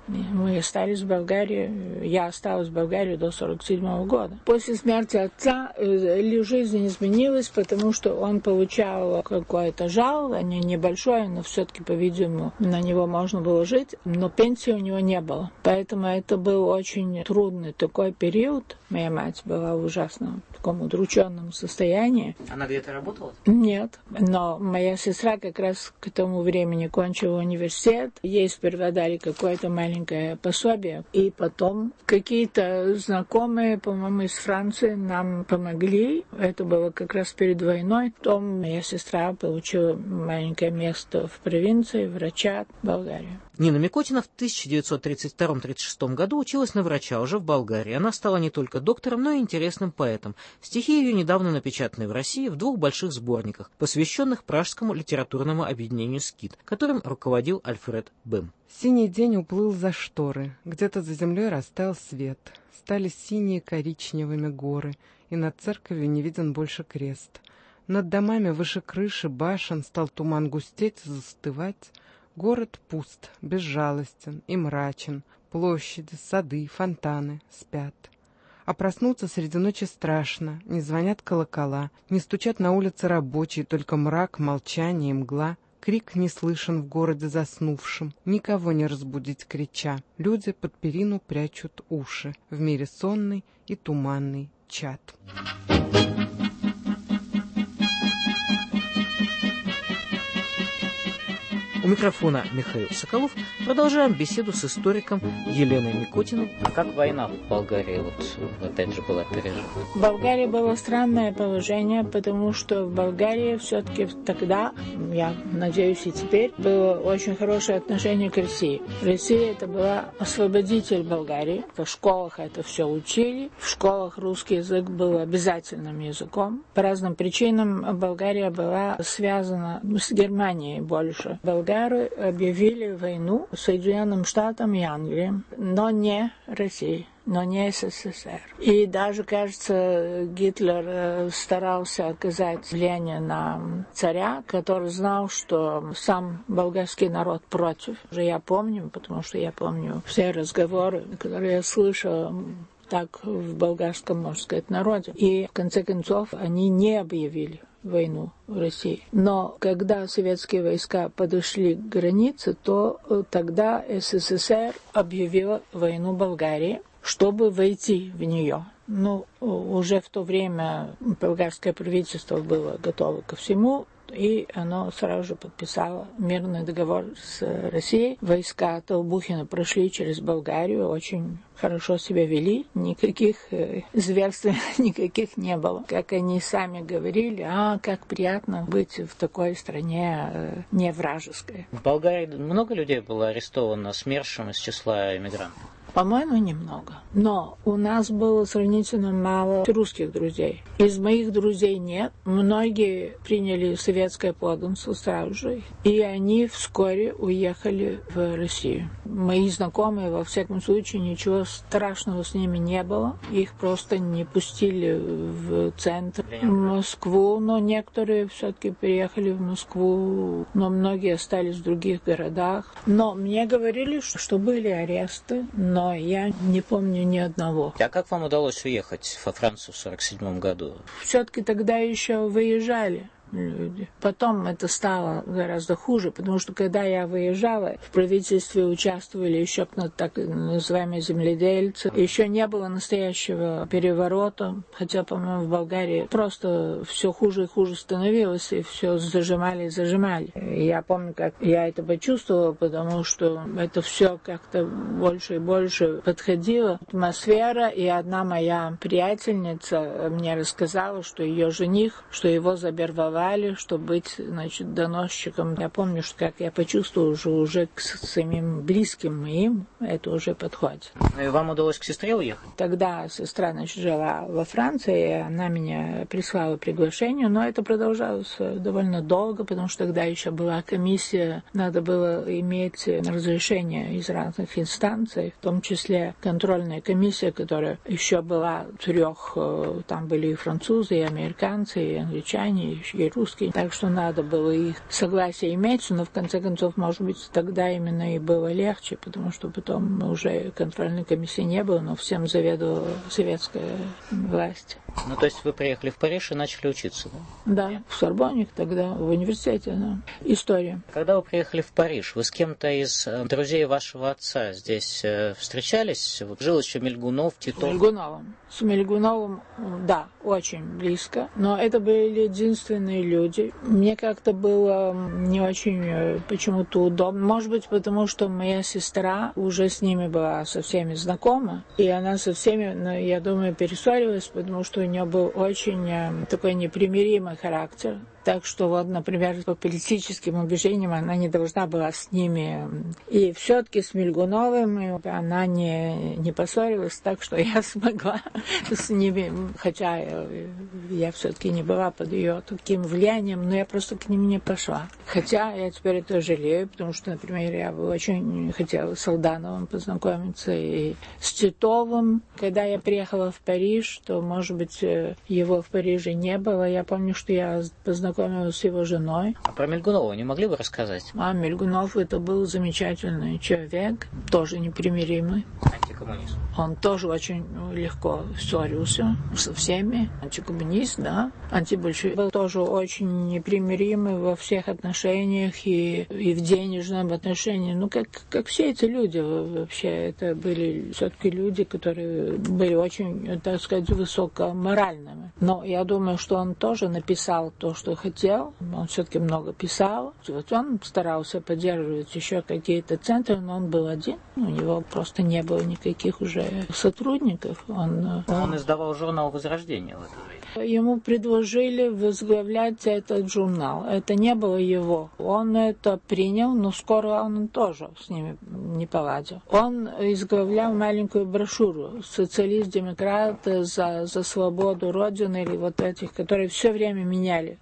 Мы остались в Болгарии. Я осталась в Болгарии до 1947 года. После смерти отца жизнь изменилась, потому что он получал какое-то жалование, небольшое, но все-таки, по-видимому, на него можно было жить, но пенсии у него не было. Поэтому это был очень трудный такой период. Моя мать была в ужасном таком удрученном состоянии.
Она где-то работала?
Нет. Но моя сестра как раз к тому времени кончила университет. Ей сперва дали какое-то маленькое пособие. И потом какие-то знакомые, по-моему, из Франции нам помогли. Это было как раз перед войной. Потом моя сестра получила маленькое место в провинции, врача в Болгарии.
Нина Микотина в 1932-1936 году училась на врача уже в Болгарии. Она стала не только доктором, но и интересным поэтом. Стихи ее недавно напечатаны в России в 2 больших сборниках, посвященных Пражскому литературному объединению «Скит», которым руководил Альфред Бэм.
Синий день уплыл за шторы, где-то за землей растаял свет. Стали синие коричневыми горы, и над церковью не виден больше крест. Над домами выше крыши башен стал туман густеть и застывать. Город пуст, безжалостен и мрачен, площади, сады, фонтаны спят. А проснуться среди ночи страшно, не звонят колокола, не стучат на улице рабочие, только мрак, молчание и мгла. Крик не слышен в городе заснувшем, никого не разбудить крича. Люди под перину прячут уши, в мире сонный и туманный чад.
У микрофона Михаил Соколов. Продолжаем беседу с историком Еленой Микотиной. А как война в Болгарии опять же была пережита?
В Болгарии было странное положение, потому что в Болгарии все-таки тогда, я надеюсь и теперь, было очень хорошее отношение к России. Россия это была освободитель Болгарии. В школах это все учили. В школах русский язык был обязательным языком. По разным причинам Болгария была связана с Германией больше. Болгары объявили войну Соединенным Штатам и Англии, но не России, но не СССР. И даже, кажется, Гитлер старался оказать влияние на царя, который знал, что сам болгарский народ против. Уже я помню, потому что я помню все разговоры, которые я слышала так в болгарском, можно сказать, народе. И в конце концов они не объявили войну в России. Но когда советские войска подошли к границе, то тогда СССР объявила войну Болгарии, чтобы войти в нее. Ну, уже в то время болгарское правительство было готово ко всему, и оно сразу же подписало мирный договор с Россией. Войска Толбухина прошли через Болгарию, очень хорошо себя вели, никаких зверств никаких не было. Как они сами говорили, как приятно быть в такой стране не вражеской.
В Болгарии много людей было арестовано СМЕРШем из числа иммигрантов?
По-моему, немного. Но у нас было сравнительно мало русских друзей. Из моих друзей нет. Многие приняли советское подданство сразу же. И они вскоре уехали в Россию. Мои знакомые, во всяком случае, ничего страшного с ними не было. Их просто не пустили в центр, в Москву. Но некоторые все-таки приехали в Москву. Но многие остались в других городах. Но мне говорили, что были аресты. Но я не помню ни одного.
А как вам удалось уехать во Францию в 1947 году?
Все-таки тогда еще выезжали люди. Потом это стало гораздо хуже, потому что когда я выезжала, в правительстве участвовали еще так называемые земледельцы. Еще не было настоящего переворота, хотя, по-моему, в Болгарии просто все хуже и хуже становилось, и все зажимали и зажимали. Я помню, как я это почувствовала, потому что это все как-то больше и больше подходило. Атмосфера, и одна моя приятельница мне рассказала, что ее жених, что его завербовали, чтобы быть, значит, доносчиком. Я помню, что как я почувствовала уже к самим близким моим, это уже подходит.
И вам удалось к сестре уехать?
Тогда сестра, значит, жила во Франции, и она меня прислала приглашение, но это продолжалось довольно долго, потому что тогда еще была комиссия, надо было иметь разрешение из разных инстанций, в том числе контрольная комиссия, которая еще была 3, там были и французы, и американцы, и англичане, и русские, так что надо было их согласие иметь, но в конце концов, может быть, тогда именно и было легче, потому что потом уже контрольной комиссии не было, но всем заведовала советская власть.
Ну, то есть вы приехали в Париж и начали учиться, да?
Да, в Сорбонне тогда, в университете, да. История.
Когда вы приехали в Париж, вы с кем-то из друзей вашего отца здесь встречались? Жил еще Мельгунов, Титов?
С Мельгуновым, да, очень близко, но это были единственные люди. Мне как-то было не очень почему-то удобно. Может быть, потому что моя сестра уже с ними была со всеми знакома, и она со всеми, я думаю, перессорилась, потому что у нее был очень такой непримиримый характер. Так что, вот, например, по политическим убеждениям она не должна была с ними. И все-таки с Мельгуновым она не поссорилась, так что я смогла с ними, хотя я все-таки не была под ее таким влиянием, но я просто к ним не пошла. Хотя я теперь это жалею, потому что, например, я бы очень хотела с Алдановым познакомиться и с Титовым. Когда я приехала в Париж, то, может быть, его в Париже не было. Я помню, что я познакомилась с его женой.
А про Мельгунова не могли бы рассказать?
Мельгунов это был замечательный человек, тоже непримиримый.
Антикоммунист.
Он тоже очень легко ссорился со всеми. Антикоммунист, да. Антибольшевик. Был тоже очень непримиримый во всех отношениях и в денежном отношении. Ну, как все эти люди вообще. Это были все-таки люди, которые были очень, так сказать, высокоморальными. Но я думаю, что он тоже написал то, что хотел. Он все-таки много писал. Вот он старался поддерживать еще какие-то центры, но он был один. У него просто не было никаких уже сотрудников. Он
издавал журнал «Возрождение» в это время.
Ему предложили возглавлять этот журнал. Это не было его. Он это принял, но скоро он тоже с ними не поладил. Он изглавлял маленькую брошюру «Социалист-демократ за свободу Родины», или вот этих, которые все время меняли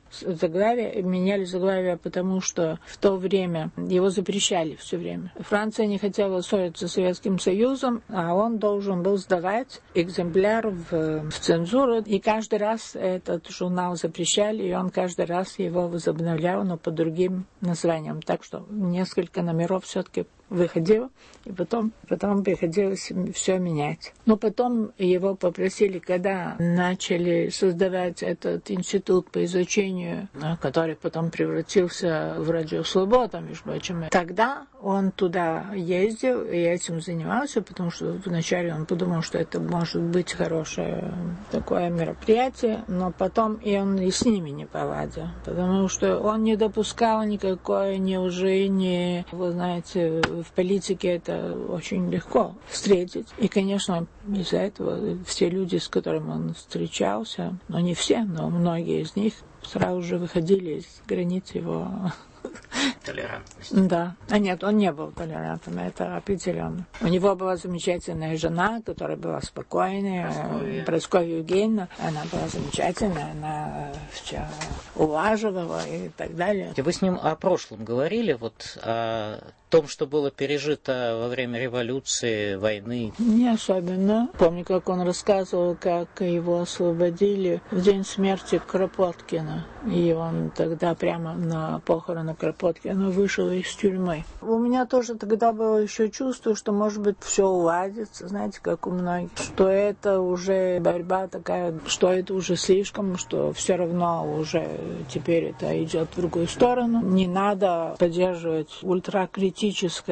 заглавия, потому что в то время его запрещали все время. Франция не хотела ссориться с Советским Союзом, а он должен был сдавать экземпляр в цензуру, и каждый раз этот журнал запрещали, и он каждый раз его возобновлял, но под другим названием. Так что несколько номеров все-таки выходил, и потом приходилось все менять. Но потом его попросили, когда начали создавать этот институт по изучению, который потом превратился в Радио Свобода, между прочим, тогда он туда ездил и этим занимался, потому что вначале он подумал, что это может быть хорошее такое мероприятие, но потом и он и с ними не поладил, потому что он не допускал никакое неуважение. Вы знаете, в политике это очень легко встретить. И, конечно, из-за этого все люди, с которыми он встречался, но не все, но многие из них сразу же выходили из границ его
толерантность.
Да. Нет, он не был толерантным, это определенно. У него была замечательная жена, которая была спокойная, Прасковья Евгеньевна. Она была замечательная, она все улаживала и так далее.
Вы с ним о прошлом говорили, вот о том, что было пережито во время революции, войны?
Не особенно. Помню, как он рассказывал, как его освободили в день смерти Кропоткина. И он тогда прямо на похороны Кропоткина вышел из тюрьмы. У меня тоже тогда было еще чувство, что, может быть, все уладится, знаете, как у многих. Что это уже борьба такая, что это уже слишком, что все равно уже теперь это идет в другую сторону. Не надо поддерживать ультракритическое.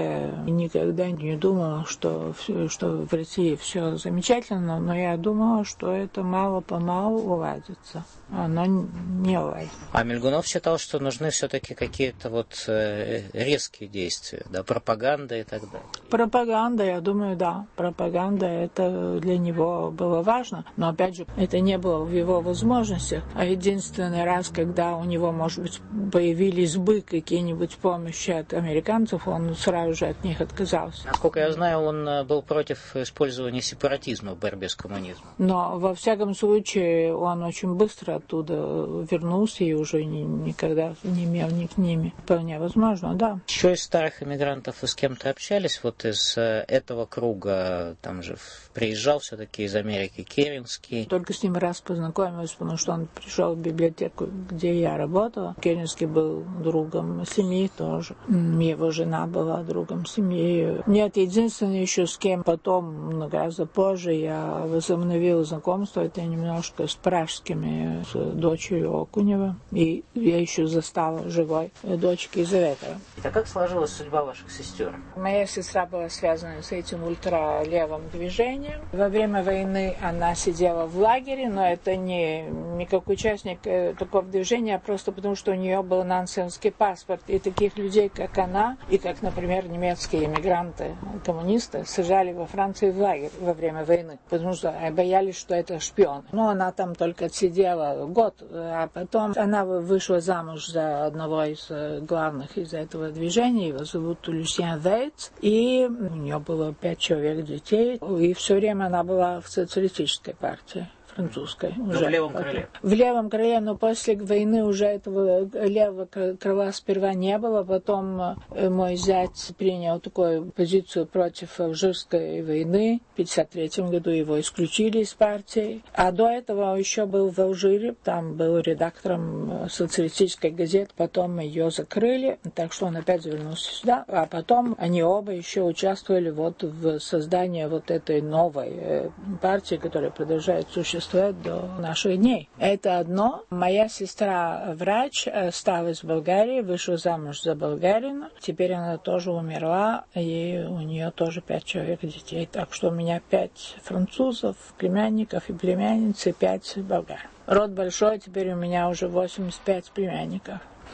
Никогда не думала, что в России все замечательно, но я думала, что это мало-помалу уладится. Оно не уладится.
А Мильгунов считал, что нужны все-таки какие-то вот резкие действия, да, пропаганда и так далее.
Пропаганда, я думаю, да. Пропаганда, это для него было важно. Но, опять же, это не было в его возможностях. А единственный раз, когда у него, может быть, появились бы какие-нибудь помощи от американцев, он сразу же от них отказался.
Насколько я знаю, он был против использования сепаратизма в борьбе с коммунизмом.
Но, во всяком случае, он очень быстро оттуда вернулся и уже никогда не имел ни к ними. Вполне возможно, да.
Еще из старых иммигрантов вы с кем-то общались? Вот из этого круга, там же приезжал все-таки из Америки Керенский.
Только с ним раз познакомилась, потому что он пришел в библиотеку, где я работала. Керенский был другом семьи тоже. Его жена была другом семьи. Нет, единственное еще с кем потом, гораздо позже, я возобновила знакомство, это немножко с пражскими, с дочерью Окунева. И я еще застала живой дочки Елизаветы.
А как сложилась судьба ваших сестер?
Моя сестра была связана с этим ультралевым движением. Во время войны она сидела в лагере, но это не как участник такого движения, а просто потому, что у нее был нансенский паспорт. И таких людей, как она, и как, например, немецкие эмигранты, коммунисты, сажали во Франции в лагерь во время войны, потому что боялись, что это шпион. Но она там только отсидела год, а потом она вышла замуж за одного из главных из этого движения, его зовут Люсьен Вейтс, и у нее было 5 человек детей, и все время она была в социалистической партии. Французской.
Уже. В левом крыле.
В левом крыле, но после войны уже этого левого крыла сперва не было. Потом мой зять принял такую позицию против Алжирской войны. В 1953 году его исключили из партии. А до этого еще был в Алжире. Там был редактором социалистической газеты. Потом ее закрыли. Так что он опять вернулся сюда. А потом они оба еще участвовали вот в создании вот этой новой партии, которая продолжает существовать до наших дней. Это одно. Моя сестра врач, осталась в Болгарии, вышла замуж за болгарина. Теперь она тоже умерла, и у нее тоже 5 человек детей. Так что у меня 5 французов, племянников и племянниц, и 5 болгар. Род большой, теперь у меня уже 85 племянников.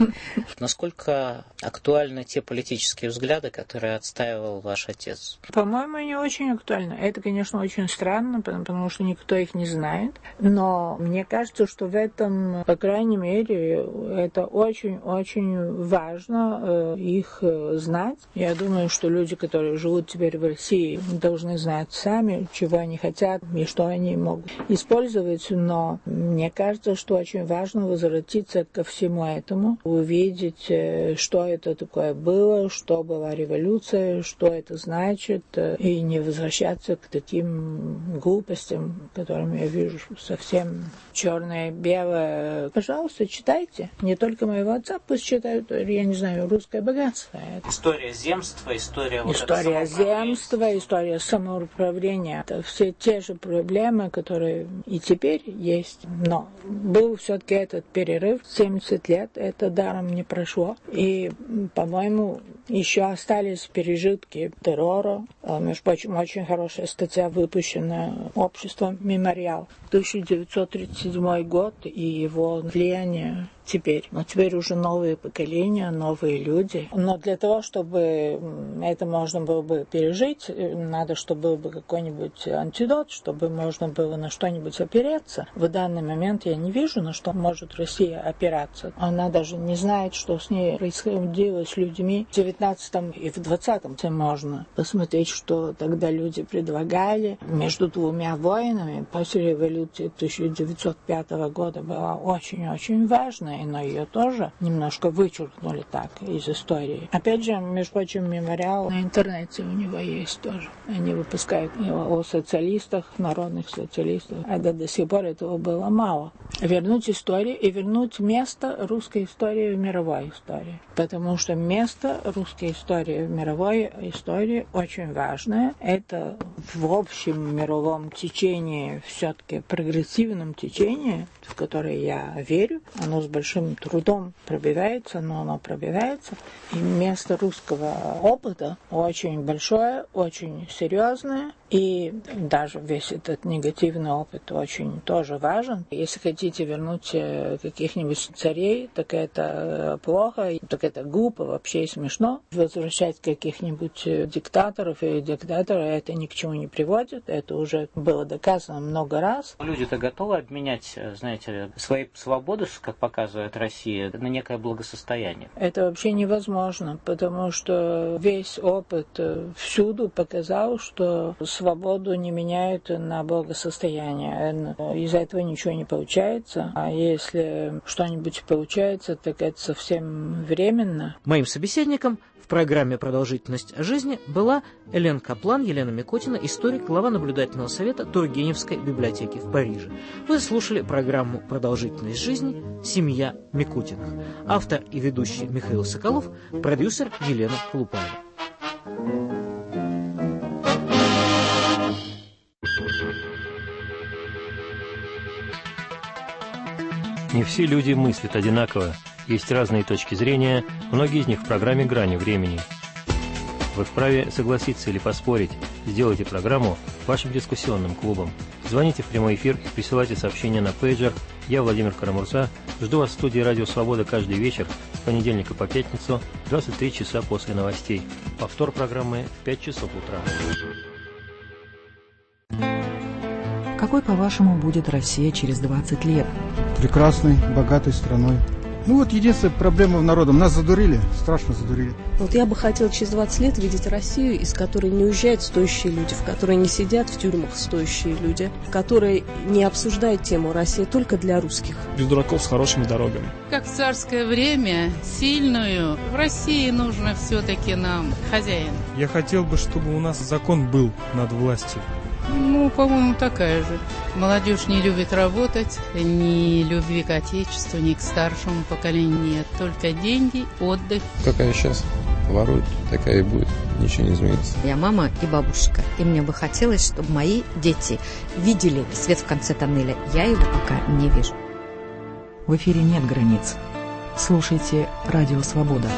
Насколько актуальны те политические взгляды, которые отстаивал ваш отец?
По-моему, не очень актуально. Это, конечно, очень странно, потому что никто их не знает. Но мне кажется, что в этом, по крайней мере, это очень-очень важно их знать. Я думаю, что люди, которые живут теперь в России, должны знать сами, чего они хотят и что они могут использовать. Но мне кажется, что очень важно возвратиться ко всему этому. увидеть, что это такое было, что была революция, что это значит, и не возвращаться к таким глупостям, которыми я вижу совсем черное, белое. Пожалуйста, читайте. Не только моего отца, пусть читают, я не знаю, русское богатство.
История земства, история
земства, история самоуправления. Это все те же проблемы, которые и теперь есть. Но был все-таки этот перерыв, 70 лет, это даром не прошло. И, по-моему, еще остались пережитки террора. Между прочим, очень хорошая статья выпущена обществом «Мемориал». 1937 год и его влияние теперь. Но теперь уже новые поколения, новые люди. Но для того, чтобы это можно было бы пережить, надо, чтобы был бы какой-нибудь антидот, чтобы можно было на что-нибудь опереться. В данный момент я не вижу, на что может Россия опираться. Она даже не знает, что с ней происходило с людьми в 19 и в 20-м. Можно посмотреть, что тогда люди предлагали между двумя войнами. После революции 1905 года была очень-очень важная, но ее тоже немножко вычеркнули так из истории. Опять же, между прочим, мемориал на интернете у него есть тоже. Они выпускают о социалистах, народных социалистах. А до сих пор этого было мало. Вернуть историю и вернуть место русской истории в мировой истории. Потому что место русской истории в мировой истории очень важное. Это в общем мировом течении, все-таки прогрессивном течении, в которое я верю. Оно с большим трудом пробивается, но оно пробивается. И место русского опыта очень большое, очень серьезное. И даже весь этот негативный опыт очень тоже важен. Если хотите вернуть каких-нибудь царей, так это плохо, так это глупо, вообще и смешно. Возвращать каких-нибудь диктаторов и диктаторов, это ни к чему не приводит. Это уже было доказано много раз.
Люди-то готовы обменять, знаете, свои свободы, как показывает Россия, на некое благосостояние.
Это вообще невозможно, потому что весь опыт всюду показал, что свободу не меняют на благосостояние. Из-за этого ничего не получается. А если что-нибудь получается, так это совсем временно.
Моим собеседником в программе «Продолжительность жизни» была Элен Каплан, Елена Микотина, историк, глава наблюдательного совета Тургеневской библиотеки в Париже. Вы слушали программу «Продолжительность жизни. Семья Микотиных». Автор и ведущий Михаил Соколов, продюсер Елена Колупаева.
Не все люди мыслят одинаково, есть разные точки зрения, многие из них в программе «Грани времени». Вы вправе согласиться или поспорить, сделайте программу вашим дискуссионным клубом. Звоните в прямой эфир и присылайте сообщения на пейджер. Я, Владимир Карамурза, жду вас в студии «Радио Свобода» каждый вечер с понедельника по пятницу, 23 часа после новостей. Повтор программы в 5 часов утра.
Какой, по-вашему, будет Россия через 20 лет?
Прекрасной, богатой страной. Ну вот единственная проблема в народом. Нас задурили, страшно задурили.
Вот я бы хотела через 20 лет видеть Россию, из которой не уезжают стоящие люди, в которой не сидят в тюрьмах стоящие люди, в которой не обсуждают тему «Россия только для русских».
Без дураков с хорошими дорогами.
Как в царское время, сильную, в России нужно все-таки нам хозяин.
Я хотел бы, чтобы у нас закон был над властью.
Ну, по-моему, такая же. Молодежь не любит работать, ни любви к отечеству, ни к старшему поколению нет. Только деньги, отдых.
Какая сейчас ворует, такая и будет. Ничего не изменится.
Я мама и бабушка, и мне бы хотелось, чтобы мои дети видели свет в конце тоннеля. Я его пока не вижу.
В эфире нет границ. Слушайте «Радио Свобода».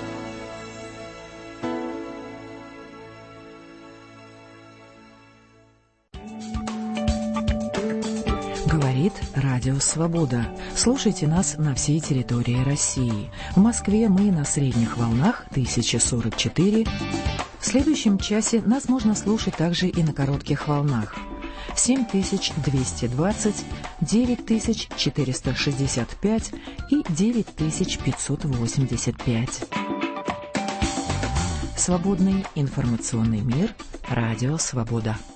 Говорит Радио Свобода. Слушайте нас на всей территории России. В Москве мы на средних волнах 1044. В следующем часе нас можно слушать также и на коротких волнах. 7220, 9465 и 9585. Свободный информационный мир. Радио Свобода.